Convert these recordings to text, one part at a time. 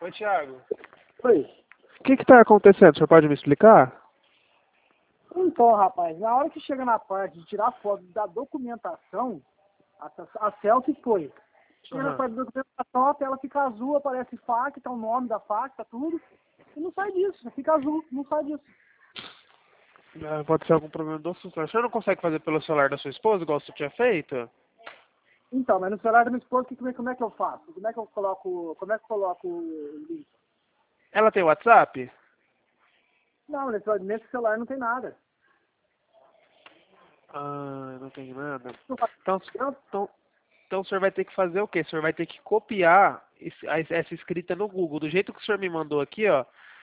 Oi, Thiago. Oi. O que está acontecendo? O senhor pode me explicar? Então, rapaz, na hora que chega na parte de tirar foto da documentação, a selfie foi. Chega na parte da documentação, a tela fica azul, aparece FAC, tá o nome da FAC, tá tudo. E não sai disso, fica azul, não sai disso. Pode ser algum problema do celular. O senhor não consegue fazer pelo celular da sua esposa, igual você tinha feito? Então, mas no celular da minha esposa, como é que eu faço? Como é que eu coloco o link? Ela tem WhatsApp? Não, nesse celular não tem nada. Ah, não tem nada. Não faz- Então o senhor vai ter que fazer o quê? O senhor vai ter que copiar essa escrita no Google. Do jeito que o senhor me mandou aqui, ó.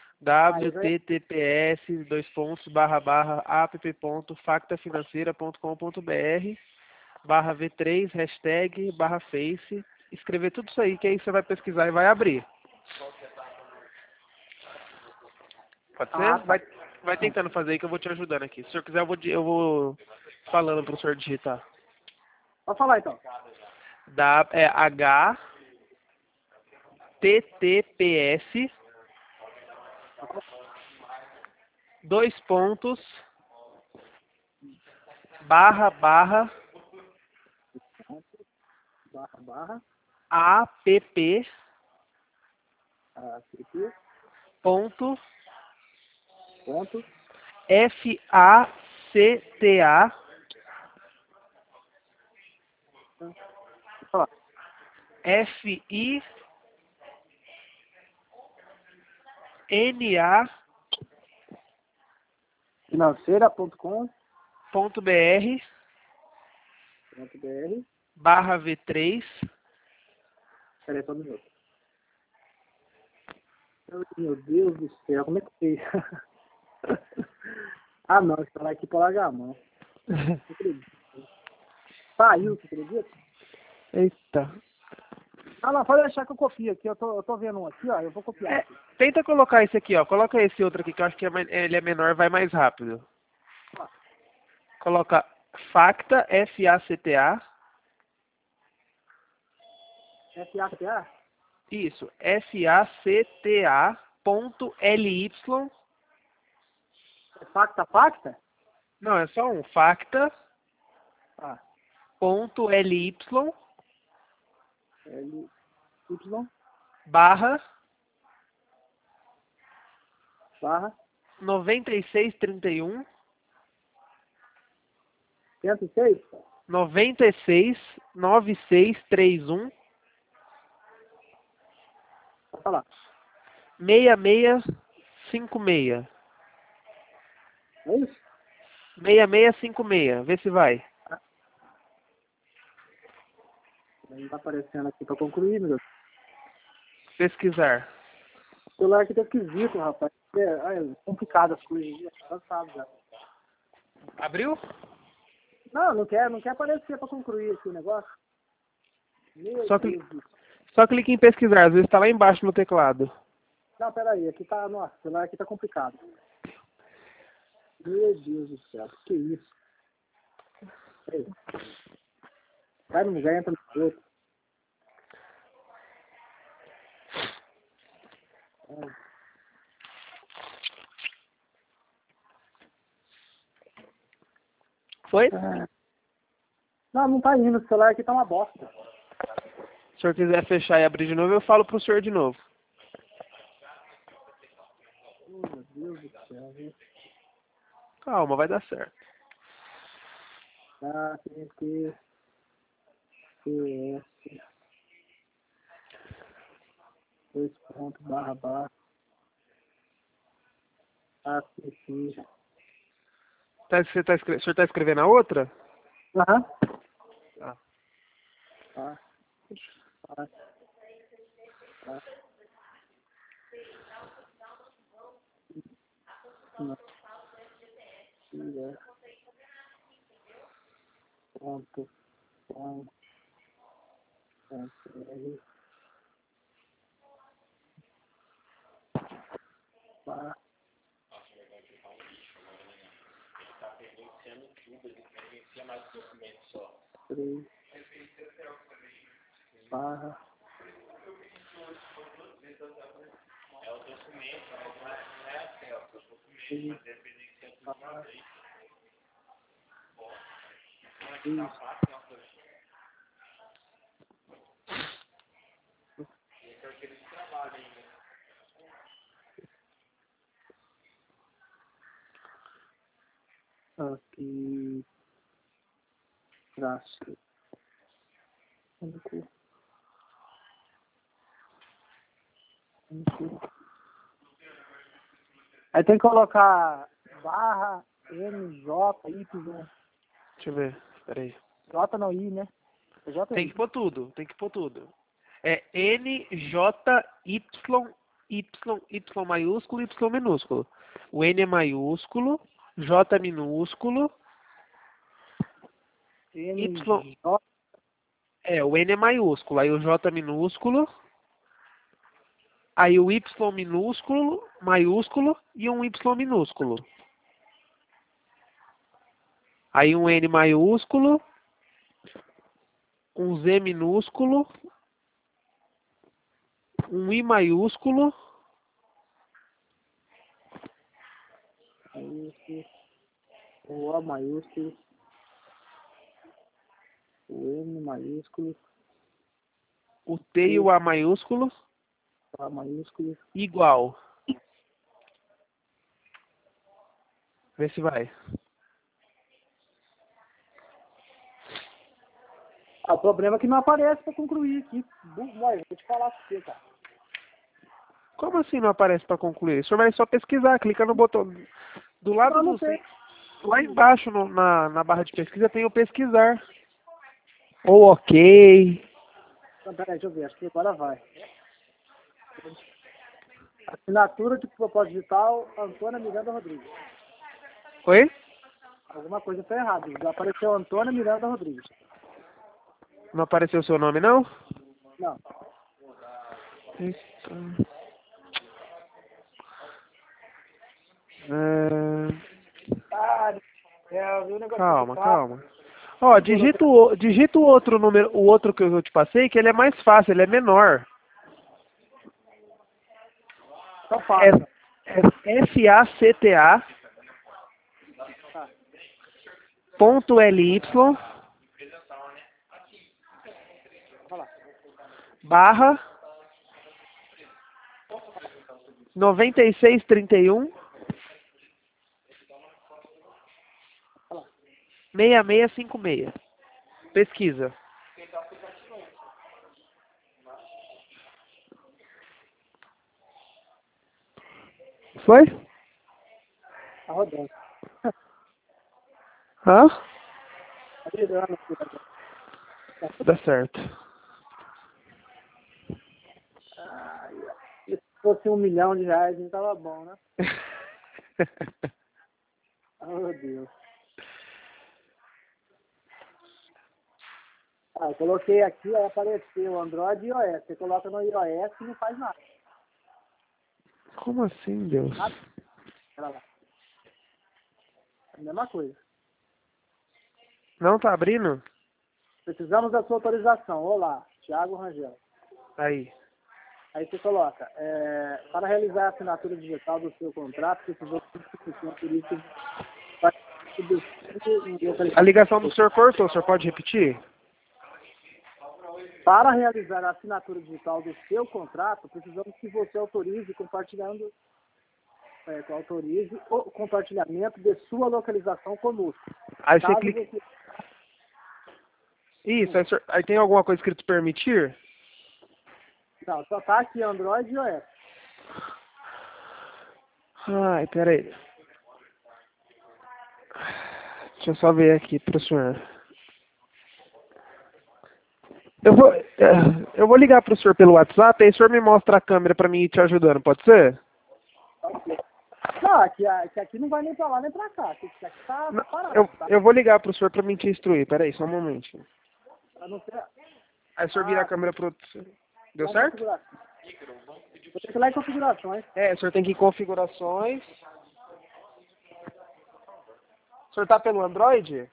www.app.factafinanceira.com.br/V3 #face. Escrever tudo isso aí, que aí você vai pesquisar e vai abrir. Pode ser? tá. Vai tentando fazer aí que eu vou te ajudando aqui. Se o senhor quiser, eu vou falando pro senhor digitar. Pode falar então. É HTTPS // Barra, app ponto ponto, FACTA pode falar. FINA Financeira.com.br /V3. Peraí, só um minuto. Meu Deus do céu, como é que fez? Ah, não, esse celular aqui pra largar a mão. Não acredito. Saiu, você acredita? Eita. Ah, não, pode deixar que eu copio aqui. Eu tô vendo um aqui, ó. Eu vou copiar aqui. Tenta colocar esse aqui, ó. Coloca esse outro aqui, que eu acho que ele é menor, vai mais rápido. Coloca FACTA, FACTA. FATA? Isso, FACTA.LY. É Facta? Não, é só um. FACTA.LY Ah, L, Y, barra barra, 9631 106? 969631 Pode falar. 6656. É isso? 6656. Vê se vai. Não tá aparecendo aqui pra concluir, meu Deus. Pesquisar. O celular aqui tá esquisito, rapaz. É complicado as coisas. Cansado já. Abriu? Não quer aparecer pra concluir aqui o negócio. Meu Só, Deus do céu. só clique em pesquisar. Às vezes está lá embaixo no teclado. Não, peraí, aqui tá. Nossa, o celular aqui tá complicado. Meu Deus do céu, que isso? Ei. Vai num lugar, entra no outro. Foi? Não tá indo, o celular aqui tá uma bosta. Se o senhor quiser fechar e abrir de novo, eu falo pro senhor de novo. Oh, meu Deus do céu, viu? Calma, vai dar certo. Tá, tem que CS 2 ponto // app. O senhor tá escrevendo a outra? Aham. Ah. Tá. Não. Ponto com .br // três barra Aqui. Traço. Aí tem que colocar barra NJ, Y. Deixa eu ver. Peraí. J não I, né? É J Tem I. que pôr tudo. Tem que pôr tudo. É N, J, Y, Y maiúsculo, Y minúsculo. O N é maiúsculo, J é minúsculo, Y. NJ. O N é maiúsculo, aí o J é minúsculo, aí o Y minúsculo, maiúsculo e um Y minúsculo. Aí um N maiúsculo, um Z minúsculo, um I maiúsculo, O A maiúsculo. O M maiúsculo. o T e o A maiúsculo, O A maiúsculo. igual. Vê se vai. O problema é que não aparece para concluir aqui. Vai, vou te falar pra você, cara. Como assim não aparece para concluir? O senhor vai só pesquisar, clica no botão do lado Não do... tem. Lá embaixo na barra de pesquisa tem o pesquisar. Ou ok. Então, peraí, deixa eu ver. Acho que agora vai. Assinatura de propósito digital, Antônia Miranda Rodrigues. Oi? Alguma coisa está errada. Já apareceu Antônia Miranda Rodrigues. Não apareceu o seu nome, não? Não. Eita. O negócio Calma. Ó, digita o outro número, o outro que eu te passei, que ele é mais fácil, ele é menor. Só fala. É FACTA ponto LY barra 9631 6656. Pesquisa. Foi? Tá rodando. Hã? Tá virando aqui. Dá certo. Se fosse R$1 milhão, a gente tava bom, né? Oh, meu Deus. Eu coloquei aqui, aí apareceu Android e iOS. Você coloca no iOS e não faz nada. Como assim, Deus? Nada. Olha lá. A mesma coisa. Não tá abrindo? Precisamos da sua autorização. Olá, Thiago Rangel. Aí. Aí você coloca, para realizar a assinatura digital do seu contrato, precisou de A ligação do senhor cortou, o senhor pode repetir? Para realizar a assinatura digital do seu contrato, precisamos que você autorize o compartilhamento de sua localização conosco. Aí você Caso clica. você... Isso, aí tem alguma coisa escrito permitir? Não, só tá aqui Android e iOS. Ai, peraí. Deixa eu só ver aqui pro senhor. Eu vou ligar pro senhor pelo WhatsApp, aí o senhor me mostra a câmera pra mim ir te ajudando, pode ser? Não, aqui não vai nem pra lá nem pra cá. Aqui tá parado. Eu vou ligar pro senhor pra mim te instruir, peraí, só um momento. Pra não ser... Aí o senhor vira a câmera pro... Deu certo? Vou ter que ir lá em configurações. O senhor tem que ir em configurações. O senhor tá pelo Android?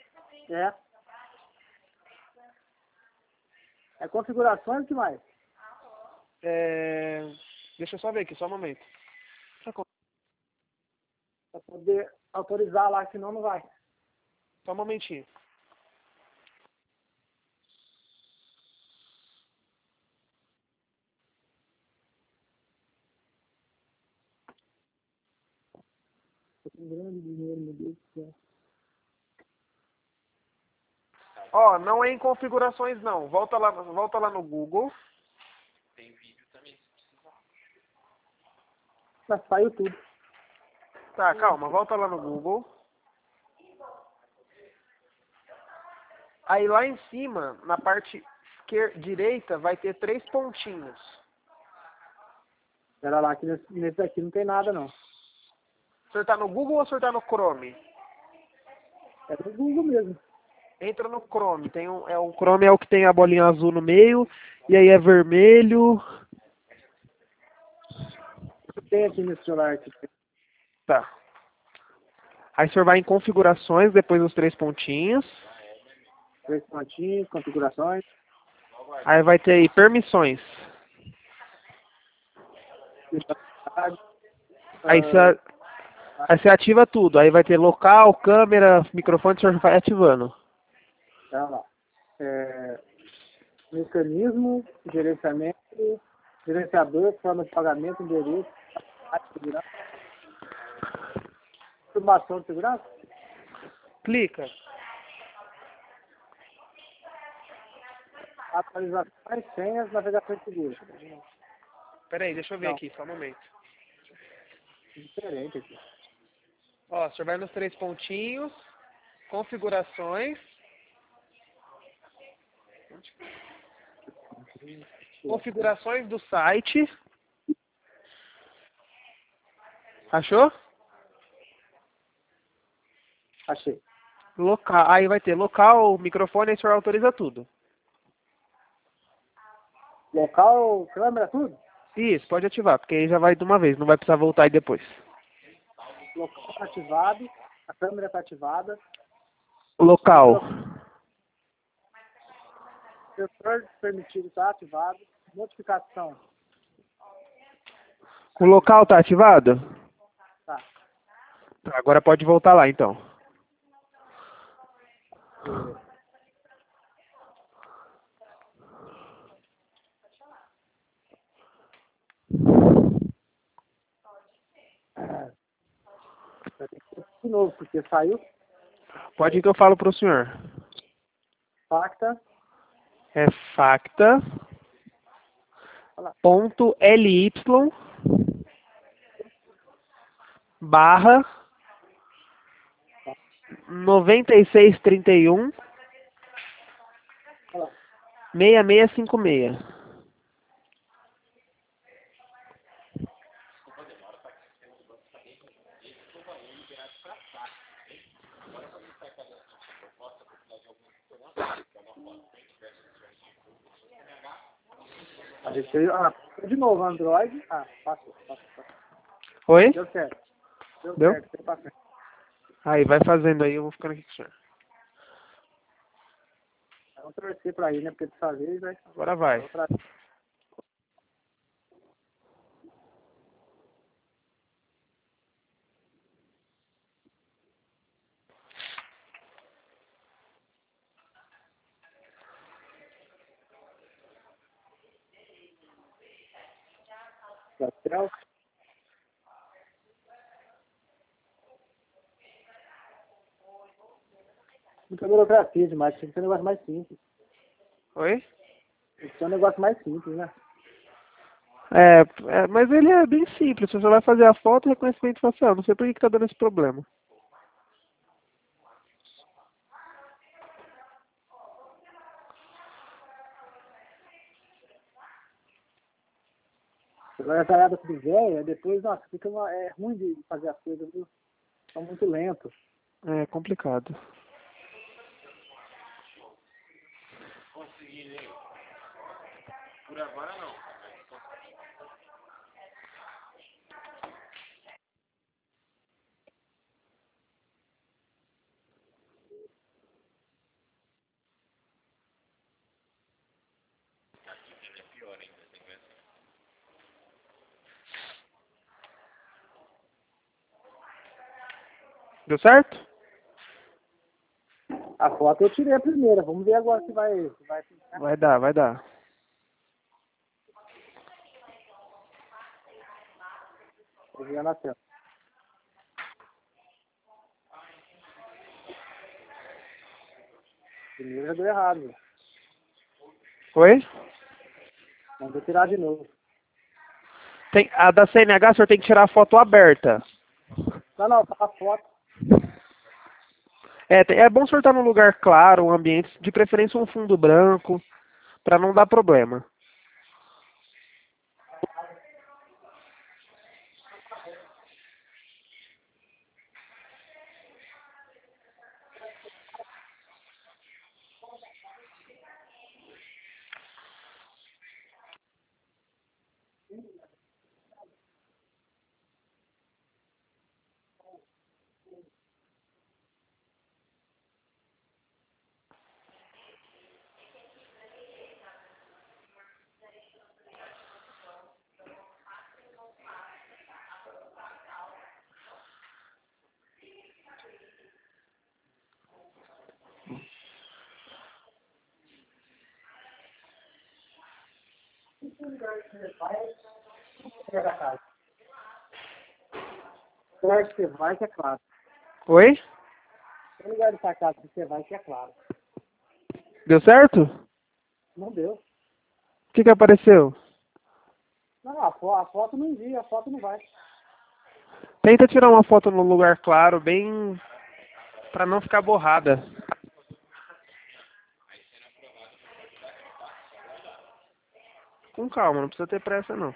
É configurações, o que mais? Deixa eu só ver aqui, só um momento. Pra poder autorizar lá, senão não vai. Só um momentinho. Tô com grande dinheiro, meu Deus do céu. Ó, não é em configurações não. Volta lá no Google. Mas saiu tudo. Tá, calma, volta lá no Google. Aí lá em cima, na parte direita, vai ter 3 pontinhos. Pera lá, que nesse daqui não tem nada, não. O senhor tá no Google ou o senhor tá no Chrome? É do Google mesmo. Entra no Chrome. O Chrome é o que tem a bolinha azul no meio. E aí é vermelho. Tem aqui nesse celular aqui. Tá. Aí o senhor vai em configurações, depois dos 3 pontinhos. 3 pontinhos, configurações. Aí vai ter aí permissões. Aí você ativa tudo. Aí vai ter local, câmera, microfone, o senhor vai ativando. Tá lá. Mecanismo, gerenciamento, gerenciador, forma de pagamento, endereço, segurança. Informação de segurança? Clica. Atualizações, senhas, navegação segura. Peraí, deixa eu ver Não, aqui, só um momento. diferente aqui. Ó, o senhor vai nos 3 pontinhos, configurações. Configurações do site. Achou? Achei. Local. Aí vai ter local, microfone, aí o senhor autoriza tudo. Local, câmera, tudo? Isso, pode ativar, porque aí já vai de uma vez, não vai precisar voltar aí depois. Local tá ativado, a câmera está ativada, Local. sensor permitido está ativado, notificação O local tá ativado? tá. Tá, agora pode voltar lá então. De novo, porque saiu Pode ir que eu falo pro senhor. facta, É facta.ly barra 9631 olha lá, 6656. a gente fez, de novo, Android, passou. Oi? Deu certo, Deu? certo, tem passado. Aí, vai fazendo aí, eu vou ficando aqui com o senhor. Vamos torcer pra ir, né, porque dessa vez, vai. Agora vai. Hotel. Muita burocracia demais, tem que ser um negócio mais simples. Oi? Tem que ser um negócio mais simples, né? Mas ele é bem simples. Você só vai fazer a foto e reconhecimento facial. Não sei por que tá dando esse problema. Agora essa área tudo velha, depois, nossa, é ruim de fazer as coisas, viu? São muito lentos. É complicado. Deu certo? A foto eu tirei a primeira. Vamos ver agora se vai... Vai dar, vai dar. Vou ver na tela. Primeiro já deu errado. Né? Oi? Vamos tirar de novo. A da CNH, o senhor tem que tirar a foto aberta. Não, a foto. É bom o senhor estar num lugar claro, um ambiente, de preferência um fundo branco, para não dar problema. O lugar que você vai, que é claro. Oi? O lugar dessa casa que você vai, que é claro. Deu certo? Não deu. O que apareceu? Não, a foto não envia, a foto não vai. Tenta tirar uma foto num lugar claro, bem... para não ficar borrada. Com calma, não precisa ter pressa não.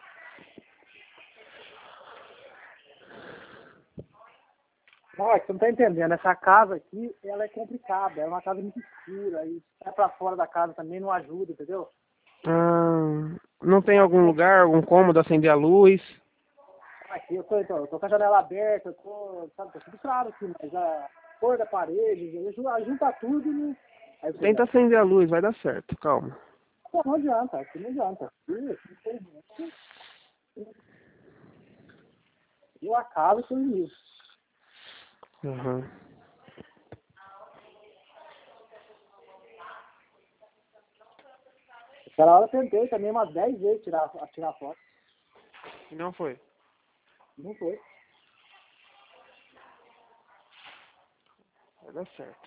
Não, é que você não tá entendendo. Essa casa aqui, ela é complicada. É uma casa muito escura. E sai pra fora da casa também não ajuda, entendeu? Não tem algum lugar, algum cômodo, acender a luz? Aqui eu tô com a janela aberta, sabe, tá tudo claro aqui, mas a cor da parede, junta tudo e não... Aí você Tenta acender a luz, vai dar certo, calma. não adianta, aqui não adianta. Infelizmente, eu acabo com isso. Uhum. Aquela hora eu tentei também umas 10 vezes tirar foto. E não foi. Não foi. Vai dar certo.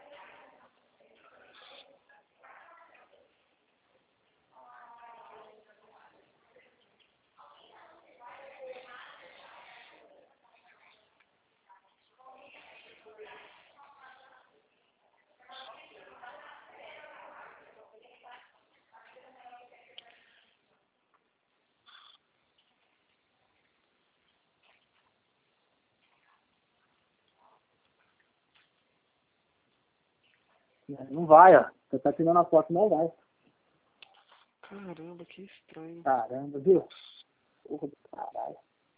Não vai, ó. Você tá tirando a foto, não vai. Caramba, que estranho. Caramba, viu? Porra do caralho.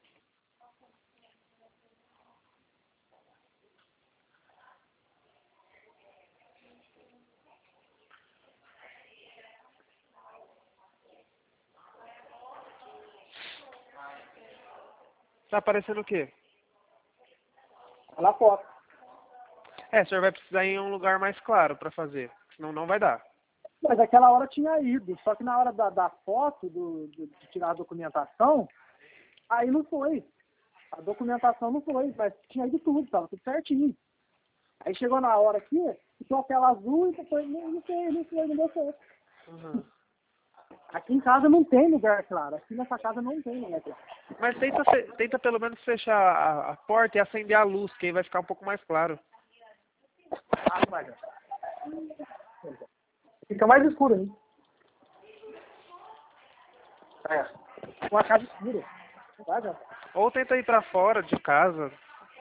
Tá aparecendo o quê? Olha a foto. O senhor vai precisar ir em um lugar mais claro pra fazer. Senão não vai dar. Mas aquela hora tinha ido, só que na hora da foto, de tirar a documentação, aí não foi. A documentação não foi, mas tinha ido tudo, tava tudo certinho. Aí chegou na hora aqui, ficou aquela azul e depois não foi, não deu certo. Uhum. Aqui em casa não tem lugar claro, aqui nessa casa não tem lugar claro. Mas tenta pelo menos fechar a porta e acender a luz, que aí vai ficar um pouco mais claro. Ah, não vai dar. Fica mais escuro aí. Uma casa escura. Não vai dar. Ou tenta ir pra fora de casa.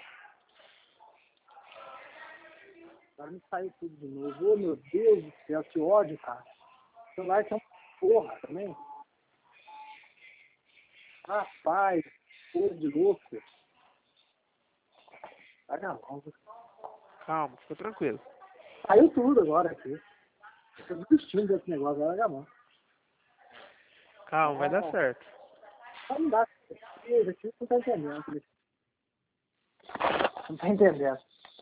Agora me saiu tudo de novo. Oh, meu Deus do céu, que ódio, cara. O celular tem uma porra também. Rapaz, porra de louco. Vai na mão. Calma, fica tranquilo. Saiu tudo agora aqui. Tô desistindo desse negócio, agora na mão. Calma, vai dar certo. Só não dá. Aqui não tá entendendo. Não tá entendendo.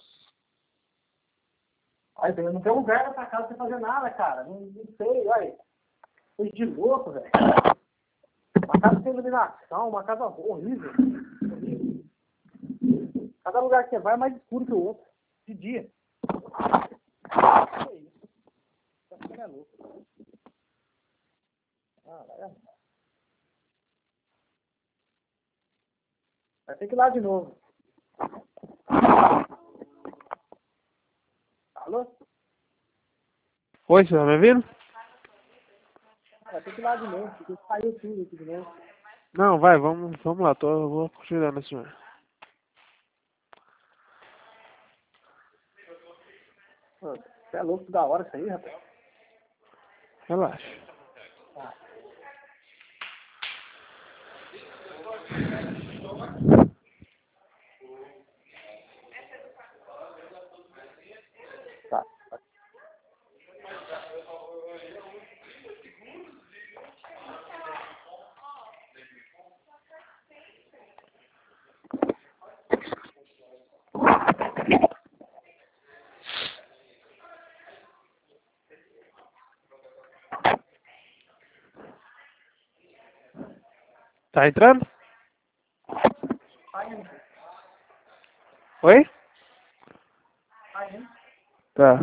Aí, velho, não tem lugar nessa casa pra você fazer nada, cara. Não sei, olha. Coisa de louco, velho. Uma casa sem iluminação, uma casa horrível. Horrível. Cada lugar que você vai é mais escuro que o outro. De dia. Que isso? Isso é louco. Ah, vai ter que ir lá de novo. Alô? Oi, você tá me ouvindo? Vai ter que ir lá de novo, porque saiu tudo aqui de novo. Não, vai, vamos lá, eu vou continuar nesse senhor. Pô, você é louco da hora isso aí, rapaz. Relaxa. Ah. Tá. Tá entrando? Tá indo. Oi? Tá indo. Tá.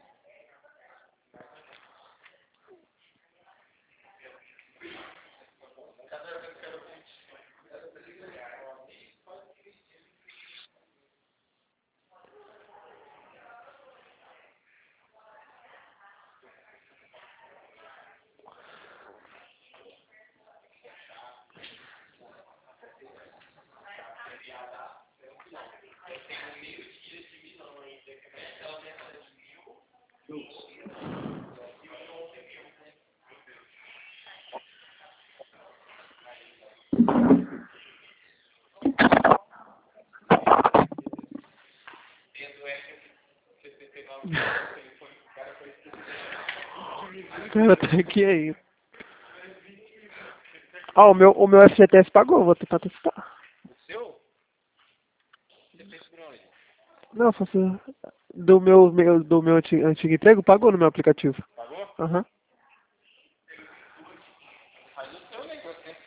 Cara, tá aqui aí. Ah, o meu FGTS pagou, vou tentar testar. O seu? Você fez por onde? Não, faço do meu antigo emprego, pagou no meu aplicativo. Pagou? Aham. Faz o seu negócio, né?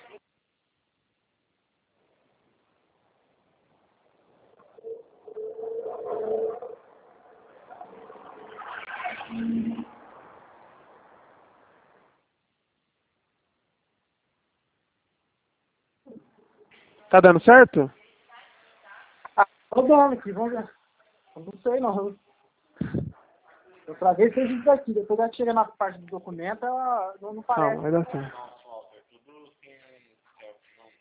Tá dando certo? Ah, tô dando aqui, vamos ver. Eu não sei não. Eu travei esse vídeo daqui. Depois ela chega na parte do documento, ela não Calma, parece. vai dar certo. Não, falta. É tudo sem selfie, não.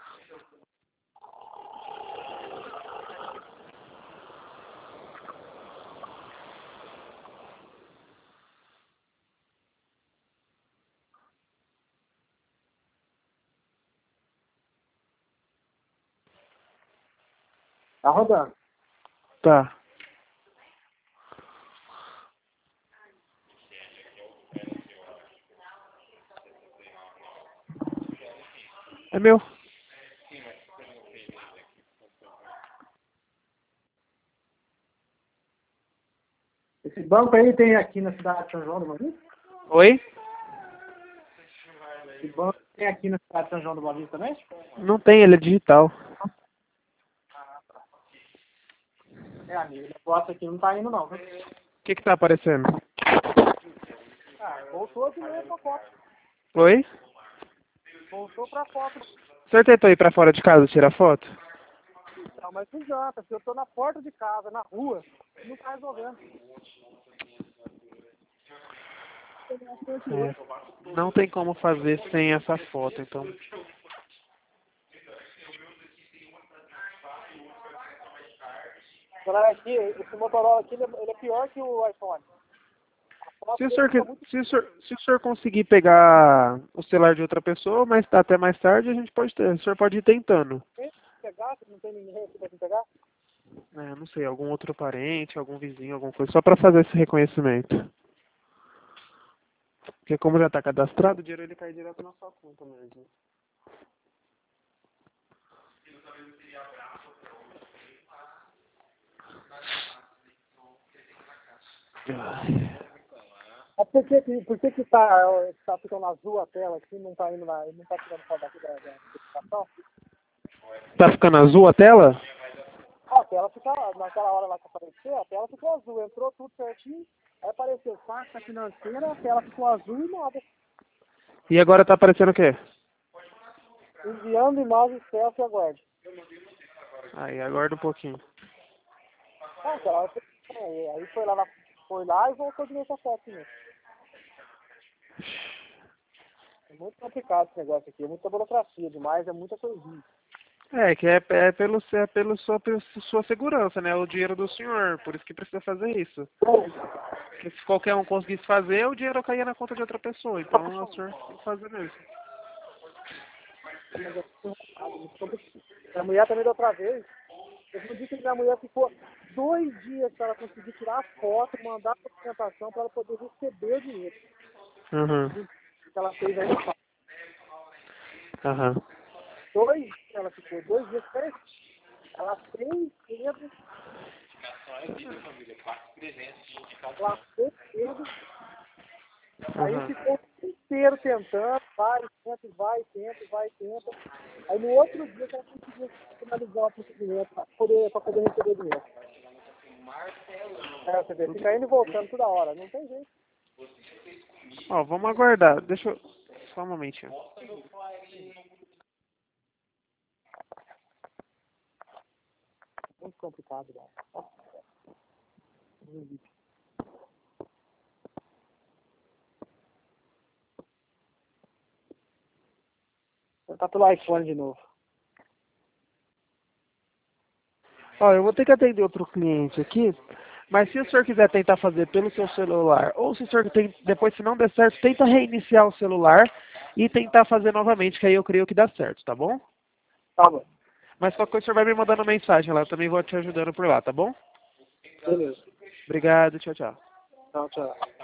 Tá rodando. Tá. É meu. Esse banco aí tem aqui na cidade de São João do Boa Vista? Oi? Esse banco tem aqui na cidade de São João do Boa Vista também? Não tem, ele é digital. É, amigo. O negócio aqui não tá indo não. Viu? O que que tá aparecendo? Ah, voltou aqui mesmo pra foto. Oi? Voltou pra foto. O senhor tentou ir pra fora de casa tirar foto? Não, mas não adianta. Se eu tô na porta de casa, na rua, não tá resolvendo. É. Não tem como fazer sem essa foto, então. Agora aqui, esse Motorola aqui, ele é pior que o iPhone. A foto Se o dele senhor, fica muito se o senhor conseguir pegar o celular de outra pessoa, mas até mais tarde a gente pode ter. O senhor pode ir tentando. difícil de pegar, se não tem ninguém aqui pra pegar. É, não sei, algum outro parente, algum vizinho, alguma coisa, só pra fazer esse reconhecimento. Porque como já tá cadastrado, o dinheiro ele cai direto na sua conta mesmo. Mas por que tá ficando azul a tela aqui, não tá indo lá, não tá tirando foto daqui da notificação? Tá ficando azul a tela? A tela fica, naquela hora lá que apareceu, a tela ficou azul, entrou tudo certinho, aí apareceu pasta financeira, a tela ficou azul e nada. E agora tá aparecendo o quê? Enviando imagem selfie, aguarde. Aí, aguarda um pouquinho. Aquela hora aí foi lá e voltou de novo a foto mesmo. É muito complicado esse negócio aqui, é muita burocracia demais, é muita coisinha. É, que é pelo sua segurança, né? O dinheiro do senhor, por isso que precisa fazer isso. Porque se qualquer um conseguisse fazer, o dinheiro caía na conta de outra pessoa. Então, o senhor tem que fazer mesmo. A mulher também da outra vez, eu não disse que minha mulher ficou 2 dias para ela conseguir tirar a foto, mandar a documentação para ela poder receber o dinheiro. Uhum. Que ela fez aí no passado. Aham. 2 dias ela ficou, 2 dias certo. Ela fez cedo. Ela fez cedo. Aí ficou o dia inteiro tentando, vai, tenta. Aí no outro dia que ela conseguiu finalizar o procedimento para poder receber o dinheiro. Você vê, fica indo e voltando toda hora, não tem jeito. Ó, vamos aguardar. Deixa eu... Só um momentinho. Muito complicado, né? Tá pelo iPhone de novo. Ó, eu vou ter que atender outro cliente aqui, mas se o senhor quiser tentar fazer pelo seu celular, ou se o senhor depois, se não der certo, tenta reiniciar o celular e tentar fazer novamente, que aí eu creio que dá certo, tá bom? Tá bom. Mas qualquer coisa o senhor vai me mandando mensagem lá, eu também vou te ajudando por lá, tá bom? Beleza. Obrigado, tchau, tchau. Tchau, tchau.